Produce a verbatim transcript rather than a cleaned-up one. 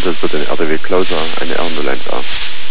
Passengers with an R D W closer, eine R null eins A.